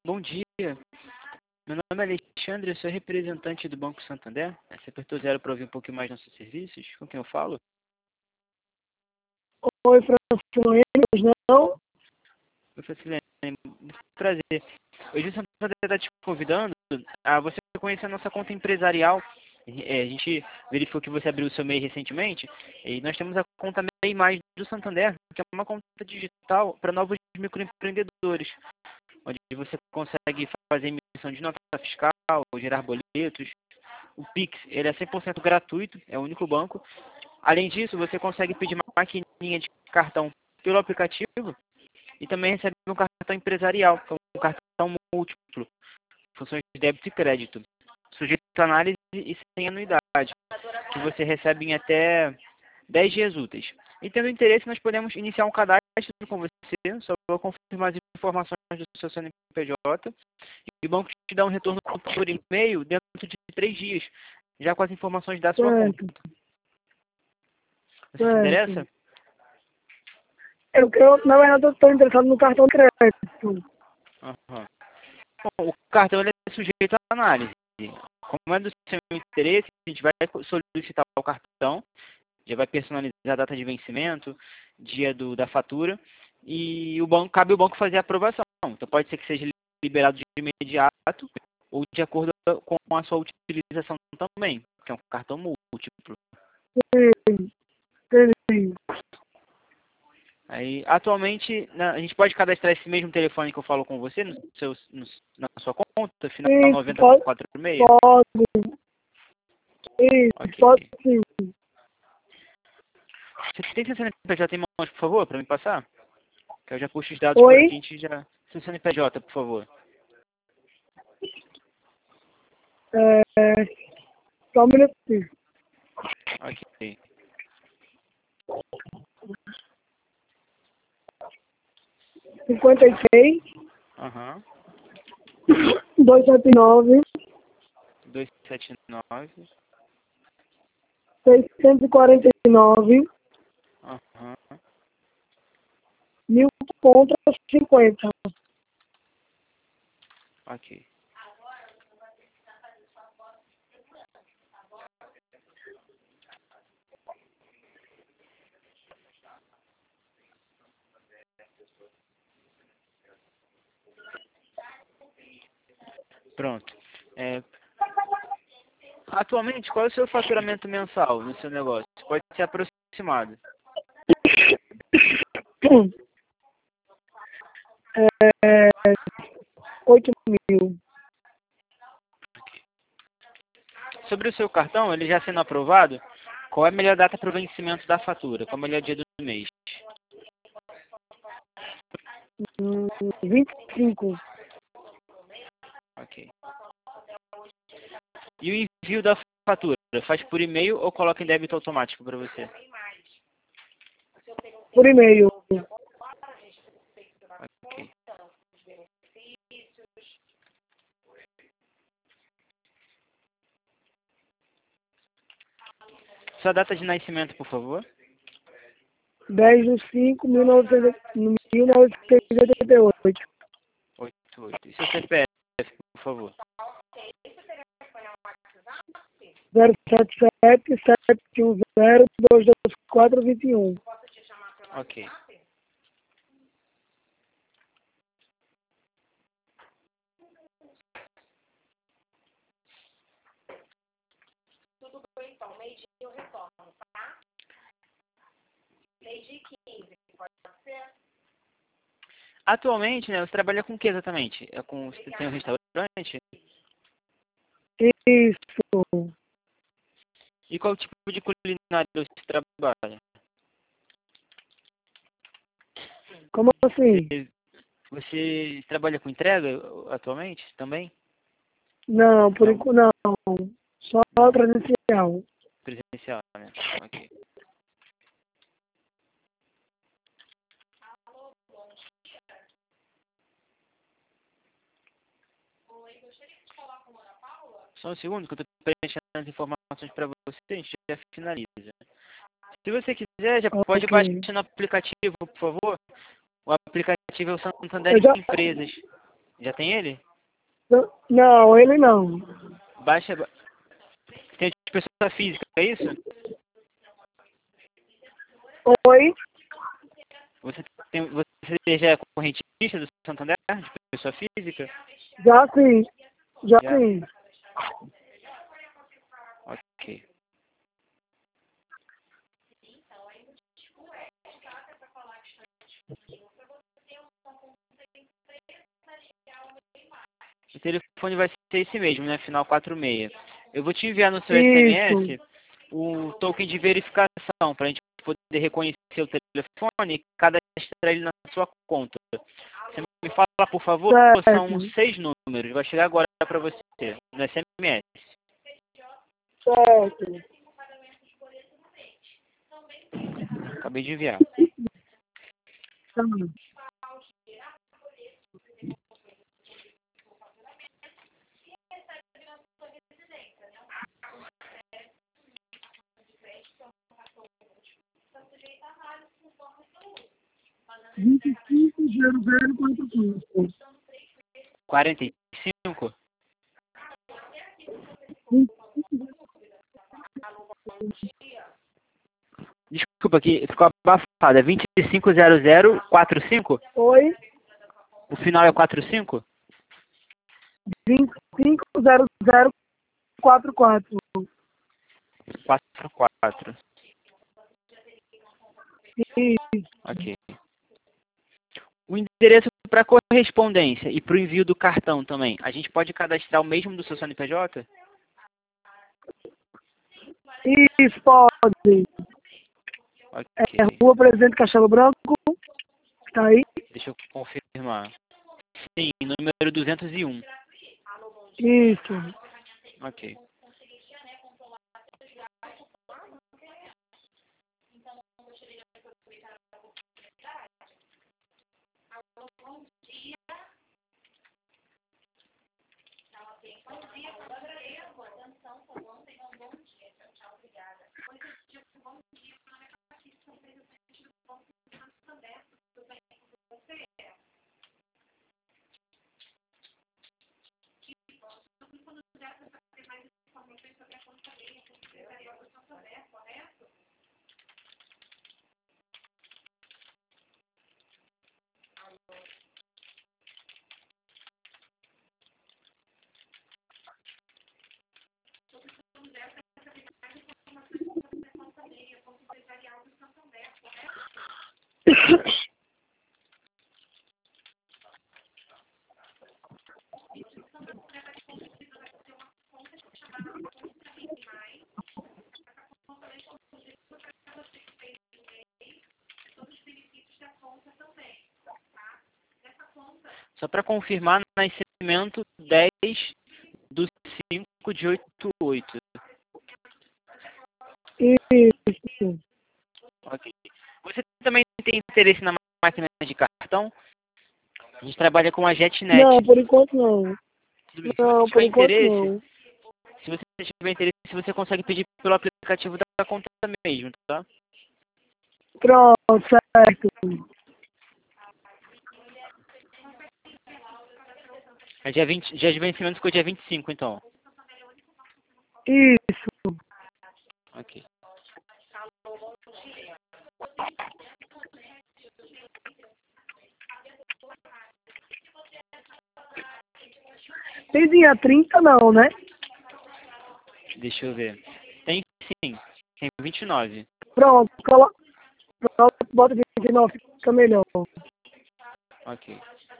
Bom dia. Meu nome é Alexandre, eu sou representante do Banco Santander. Você apertou 0 para ouvir um pouquinho mais nossos serviços. Com quem eu falo? Oi, Francilene, não? Oi, Francilene, muito prazer. Hoje o Santander está te convidando a você conhecer a nossa conta empresarial. A gente verificou que você abriu o seu MEI recentemente e nós temos a conta MEI Mais do Santander, que é uma conta digital para novos microempreendedores, onde você consegue fazer emissão de nota fiscal, gerar boletos. O Pix, ele é 100% gratuito, é o único banco. Além disso, você consegue pedir uma maquininha de cartão pelo aplicativo e também recebe um cartão empresarial, que é um cartão múltiplo, funções de débito e crédito, sujeito a análise e sem anuidade, que você recebe em até 10 dias úteis. E tendo interesse, nós podemos iniciar um cadastro com você, só vou confirmar as informações do seu CNPJ, e o banco te dá um retorno por e-mail dentro de 3 dias, já com as informações da sua conta. Você se interessa? Na verdade, eu estou interessado no cartão de crédito. Uhum. Bom, o cartão ele é sujeito à análise. Como é do seu interesse, a gente vai solicitar o cartão, já vai personalizar a data de vencimento, dia da fatura, e cabe ao banco fazer a aprovação. Então pode ser que seja liberado de imediato ou de acordo com a sua utilização também, que é um cartão múltiplo. Sim, entendi. Aí, atualmente, a gente pode cadastrar esse mesmo telefone que eu falo com você na sua conta, final Sim, 9046? pode. Isso, Ok. pode sim. Você tem seu CNPJ em mãos, por favor, para me passar? Que eu já puxo os dados por aqui, Oi? a gente já... Seu CNPJ, por favor. Só um minutinho. Ok. 56, Aham. 279, 279. 649, Aham. 1000 contra 50. Ok. Pronto. Atualmente, qual é o seu faturamento mensal no seu negócio? Pode ser aproximado. 8.000. Sobre o seu cartão, ele já sendo aprovado, qual é a melhor data para o vencimento da fatura? Qual é o melhor dia do mês? 25. Ok. E o envio da fatura? Faz por e-mail ou coloca em débito automático para você? Por e-mail. Ok. Sua data de nascimento, por favor. 10/5/1988. 88. E seu CPF, por favor. 077-710-22421. Ok. Atualmente, né, você trabalha com o que exatamente? Você tem um restaurante? Isso. E qual tipo de culinária você trabalha? Como assim? Você trabalha com entrega atualmente também? Não, por Não, enquanto não. Só não. presencial. Presencial, né? Ok. Só um segundo que eu estou preenchendo as informações para você, a gente já finaliza. Se você quiser, já pode baixar Ok. no aplicativo, por favor. O aplicativo é o Santander Eu já, Empresas. Já tem ele? Não, ele não. Baixa. Tem de pessoa física, é isso? Oi? Você já é correntista do Santander? De pessoa física? Já sim. Já Já? sim. Ok. O telefone vai ser esse mesmo, né? Final 46. Eu vou te enviar no seu Isso. SMS o token de verificação para a gente poder reconhecer o telefone e cadastrar ele na sua conta. Você me fala, por favor, são Certo. 6 números. Vai chegar agora para você no SMS. Certo. Acabei de enviar. Tá. 250045. 45? Desculpa aqui, ficou abafado. É 250045? Oi? O final é 45? 250044. 44. Isso. Ok. O endereço para correspondência e para o envio do cartão também. A gente pode cadastrar o mesmo do seu CNPJ? Isso, pode. Ok. É Rua Presidente Castelo Branco. Tá aí? Deixa eu confirmar. Sim, número 201. Isso. Ok. Só para confirmar, nascimento 10/5/88. Isso. Ok. Você também tem interesse na máquina de cartão? A gente trabalha com a JetNet. Não, por enquanto não. Tudo bem. Se você Não, por tiver enquanto interesse, não. você consegue pedir pelo aplicativo da conta mesmo, tá? Pronto, certo. É dia 20, dia de vencimento ficou dia 25, então. Isso. Ok. Tem dia 30 não, né? Deixa eu ver. Tem sim. Tem 29. Pronto, bota 29, fica melhor. Ok.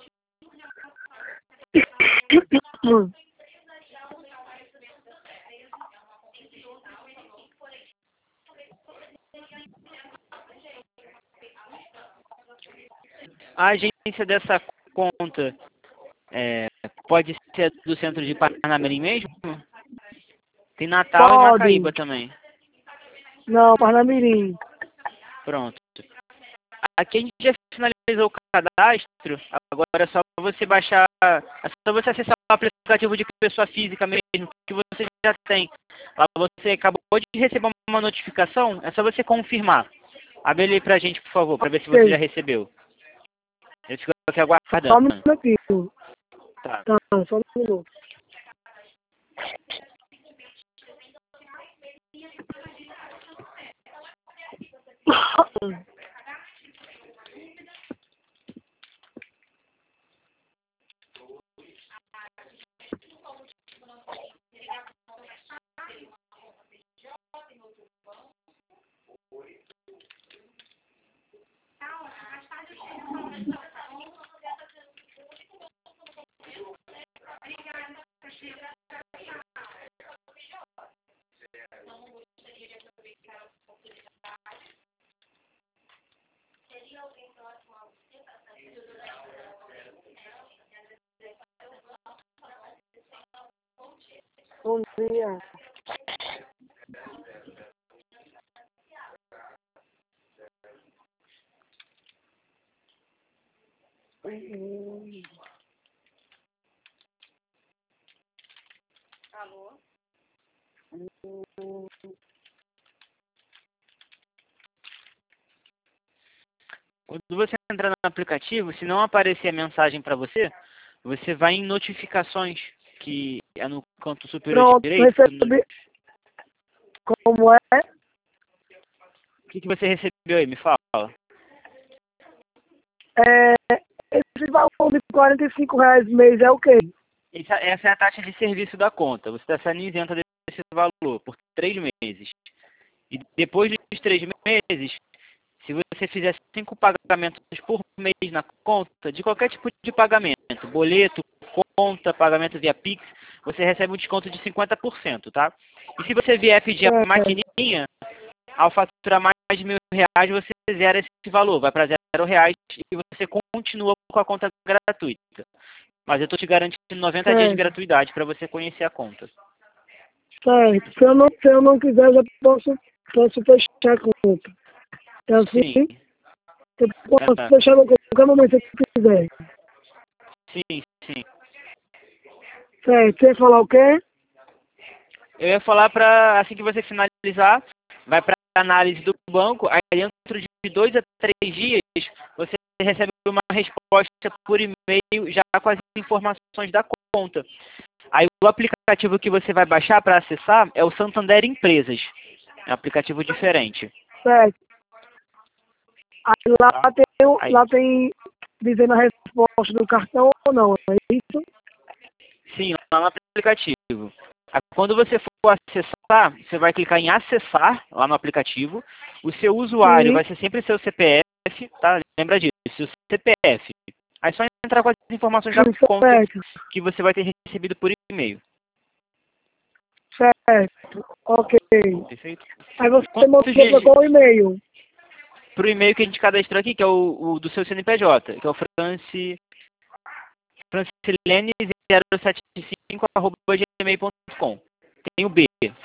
A agência dessa conta pode ser do centro de Parnamirim mesmo? Tem Natal e Pode. Macaíba também. Não, Parnamirim. Pronto. Aqui a gente já finalizou o cadastro. Agora é só você baixar. É só você acessar o aplicativo de pessoa física mesmo, que você já tem. Lá você acabou de receber uma notificação. É só você confirmar. Abre ele pra gente, por favor, para ver se você Ok. já recebeu. Eu fico aqui Só um aguardando. minutinho. Tá. Tá, só um minuto. Bom dia. Alô? Quando você entrar no aplicativo, se não aparecer a mensagem para você, você vai em notificações, que é no canto superior Pronto, direito. recebi. Como é? O que você recebeu aí? Me fala. Esse valor de R$ 45 mês é o quê? Essa é a taxa de serviço da conta. Você está sendo isenta desse valor por 3 meses. E depois dos 3 meses, se você fizer 5 pagamentos por mês na conta, de qualquer tipo de pagamento, boleto, conta, pagamento via Pix, você recebe um desconto de 50%, tá? E se você vier pedir a maquininha, ao faturar mais de R$ 1.000, você zera esse valor, vai para R$ 0 e você continua com a conta gratuita. Mas eu estou te garantindo 90 dias de gratuidade para você conhecer a conta. Certo. Se eu não quiser, já posso fechar a conta. É assim? Sim. Eu posso fechar a qualquer momento que eu quiser. Sim, sim. Certo. Você ia falar o quê? Eu ia falar para, assim que você finalizar, vai para a análise do banco, aí dentro de 2 a 3 dias, você recebe uma resposta por e-mail já com as informações da conta. Aí o aplicativo que você vai baixar para acessar é o Santander Empresas. É um aplicativo diferente. Certo. Aí lá tem dizendo a resposta do cartão ou não, é isso? Sim, lá no aplicativo. Aí, quando você for acessar, você vai clicar em acessar lá no aplicativo. O seu usuário vai ser sempre seu CPF, tá? Lembra disso, seu CPF. Aí só entrar com as informações da conta que você vai ter recebido por e-mail. Certo. Ok. Perfeito? Aí você mandou para qual e-mail? Pro e-mail que a gente cadastrou aqui, que é o do seu CNPJ, que é o francilene075@gmail.com. Tem o B,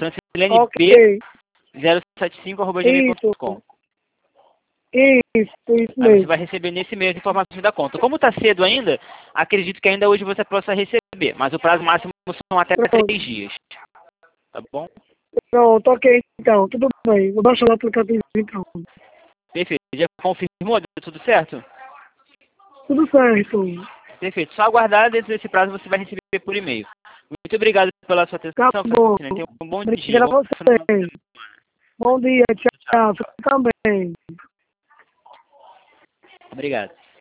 francilene075@gmail.com. Isso Aí você mesmo. vai receber nesse e-mail as informações da conta. Como está cedo ainda, acredito que ainda hoje você possa receber, mas o prazo máximo são até 3 dias. Tá bom? Pronto, ok, então, tudo bem. Vou baixar o aplicativo então. Perfeito. Já confirmou? Deu tudo certo? Tudo certo. Perfeito. Só aguardar, dentro desse prazo você vai receber por e-mail. Muito obrigado pela sua Tá atenção, bom. Francilene. Tenha um bom dia. Obrigado a você. Bom dia, tchau. Você também. Obrigado.